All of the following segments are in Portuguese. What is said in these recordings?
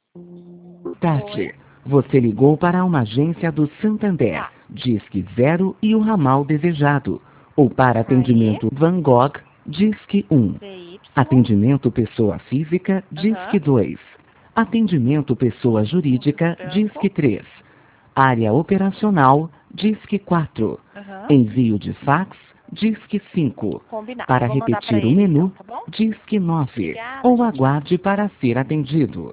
Tati, Oi? você ligou para uma agência do Santander, Tá. Disque Zero e o ramal desejado. Ou para Aí, atendimento Van Gogh, Disque 1. BY. Atendimento pessoa física, Disque Aham. 2. Atendimento pessoa jurídica, Disque Branco. 3. Área operacional, Disque 4. Aham. Envio de fax, Disque 5. Combinado. Para Vou mandar pra repetir o ele então, menu, tá bom? Disque 9. Obrigada, Ou tchau, tchau. aguarde para ser atendido.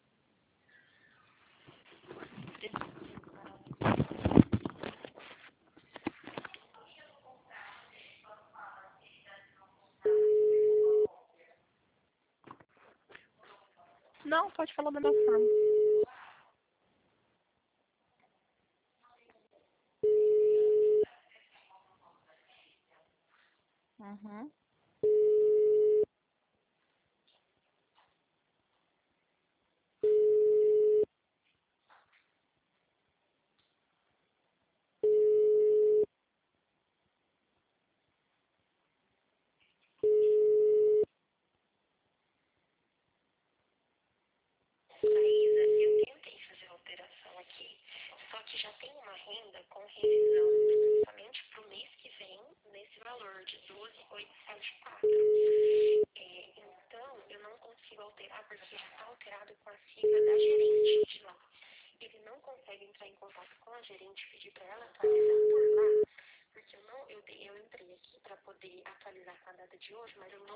Não, pode falar da mesma forma. Uhum. Maísa, eu tentei fazer a alteração aqui, só que já tem uma renda com revisão somente para o mês que vem, nesse valor de 12.874. Então, eu não consigo alterar porque já está alterado com a sigla da gerente de lá. Ele não consegue entrar em contato com a gerente e pedir para ela atualizar por lá, porque eu entrei aqui para poder atualizar com a data de hoje, mas eu não